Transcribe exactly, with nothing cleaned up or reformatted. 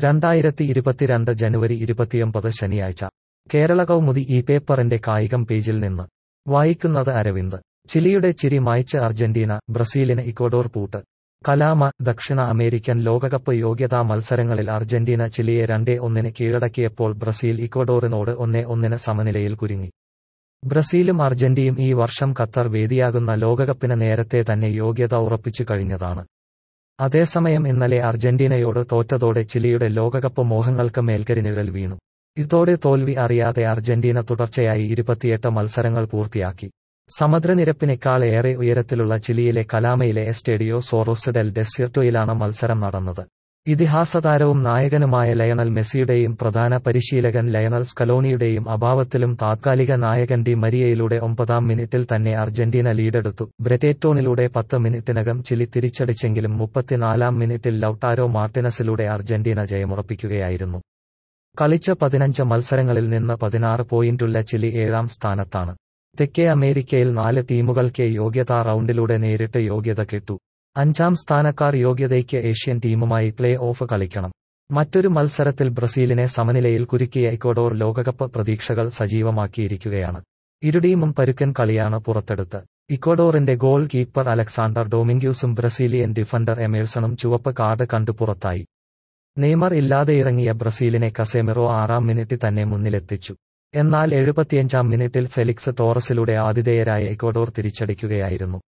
രണ്ടായിരത്തി ഇരുപത്തിരണ്ട് ജനുവരി ഇരുപത്തിയൊമ്പത് ശനിയാഴ്ച കേരള കൗമുദി ഈ പേപ്പറിന്റെ കായികം പേജിൽ നിന്ന് വായിക്കുന്നത് അരവിന്ദ്. ചിലിയുടെ ചിരി മായ്ച്ച് അർജന്റീന, ബ്രസീലിന് ഇക്വഡോർ പൂട്ട്. കലാമ. ദക്ഷിണ അമേരിക്കൻ ലോകകപ്പ് യോഗ്യതാ മത്സരങ്ങളിൽ അർജന്റീന ചിലിയെ രണ്ടേ ഒന്നിന് കീഴടക്കിയപ്പോൾ ബ്രസീൽ ഇക്വഡോറിനോട് ഒന്നേ ഒന്നിന് സമനിലയിൽ കുരുങ്ങി. ബ്രസീലും അർജന്റീനയും ഈ വർഷം ഖത്തർ വേദിയാകുന്ന ലോകകപ്പിന് നേരത്തെ തന്നെ യോഗ്യത ഉറപ്പിച്ചു കഴിഞ്ഞതാണ്. അതേസമയം ഇന്നലെ അർജന്റീനയോട് തോറ്റതോടെ ചിലിയുടെ ലോകകപ്പ് മോഹങ്ങൾക്ക് മേൽക്കരിനിഴൽ വീണു. ഇതോടെ തോൽവി അറിയാതെ അർജന്റീന തുടർച്ചയായി ഇരുപത്തിയെട്ട് മത്സരങ്ങൾ പൂർത്തിയാക്കി. സമുദ്രനിരപ്പിനേക്കാൾ ഏറെ ഉയരത്തിലുള്ള ചിലിയിലെ കലാമയിലെ എസ്റ്റേഡിയോ സോറോസ് ഡെൽ ഡെസ്യർട്ടോയിലാണ് മത്സരം നടന്നത്. ഇതിഹാസതാരവും നായകനുമായ ലയണൽ മെസ്സിയുടെയും പ്രധാന പരിശീലകൻ ലയണൽ സ്കലോണിയുടെയും അഭാവത്തിലും താത്കാലിക നായകൻ ഡി മരിയയിലൂടെ ഒമ്പതാം മിനിറ്റിൽ തന്നെ അർജന്റീന ലീഡെടുത്തു. ബ്രെറ്റേറ്റോണിലൂടെ പത്ത് മിനിറ്റിനകം ചിലി തിരിച്ചടിച്ചെങ്കിലും മുപ്പത്തിനാലാം മിനിറ്റിൽ ലൗട്ടാരോ മാർട്ടിനസിലൂടെ അർജന്റീന ജയമുറപ്പിക്കുകയായിരുന്നു. കളിച്ച പതിനഞ്ച് മത്സരങ്ങളിൽ നിന്ന് പതിനാറ് പോയിന്റുള്ള ചിലി ഏഴാം സ്ഥാനത്താണ്. തെക്കേ അമേരിക്കയിൽ നാല് ടീമുകൾക്ക് യോഗ്യതാ റൗണ്ടിലൂടെ നേരിട്ട് യോഗ്യത കിട്ടു. അഞ്ചാം സ്ഥാനക്കാർ യോഗ്യതയ്ക്ക് ഏഷ്യൻ ടീമുമായി പ്ലേ ഓഫ് കളിക്കണം. മറ്റൊരു മത്സരത്തിൽ ബ്രസീലിനെ സമനിലയിൽ കുരുക്കിയ ഇക്വഡോർ ലോകകപ്പ് പ്രതീക്ഷകൾ സജീവമാക്കിയിരിക്കുകയാണ്. ഇരു ടീമും പരുക്കൻ കളിയാണ് പുറത്തെടുത്ത്. ഇക്വഡോറിന്റെ ഗോൾ കീപ്പർ അലക്സാണ്ടർ ഡൊമിങ്യൂസും ബ്രസീലിയൻ ഡിഫൻഡർ എമേഴ്സണും ചുവപ്പ് കാർഡ് കണ്ടു പുറത്തായി. നെയ്മർ ഇല്ലാതെ ഇറങ്ങിയ ബ്രസീലിനെ കസേമിറോ ആറാം മിനിറ്റിൽ തന്നെ മുന്നിലെത്തിച്ചു. എന്നാൽ എഴുപത്തിയഞ്ചാം മിനിറ്റിൽ ഫെലിക്സ് ടോറസിലൂടെ ആതിഥേയരായ ഇക്വഡോർ തിരിച്ചടിക്കുകയായിരുന്നു.